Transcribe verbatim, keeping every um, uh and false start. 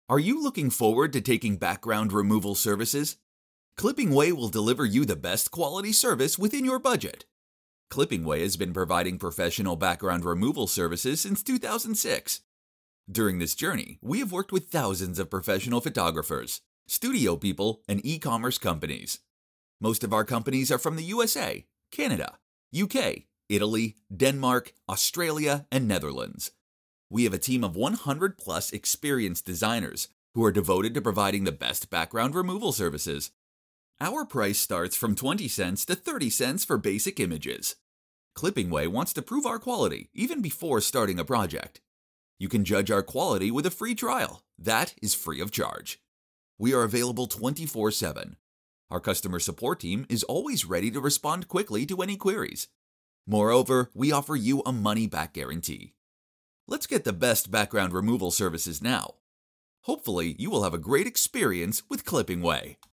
Are you looking forward to taking background removal services? Clipping Way will deliver you the best quality service within your budget. Clipping Way has been providing professional background removal services since two thousand six. During this journey, we have worked with thousands of professional photographers, studio people, and e-commerce companies. Most of our companies are from the U S A, Canada, U K, Italy, Denmark, Australia, and Netherlands. We have a team of one hundred plus experienced designers who are devoted to providing the best background removal services. Our price starts from twenty cents to thirty cents for basic images. Clipping Way wants to prove our quality even before starting a project. You can judge our quality with a free trial. That is free of charge. We are available twenty-four seven. Our customer support team is always ready to respond quickly to any queries. Moreover, we offer you a money-back guarantee. Let's get the best background removal services now. Hopefully, you will have a great experience with Clipping Way.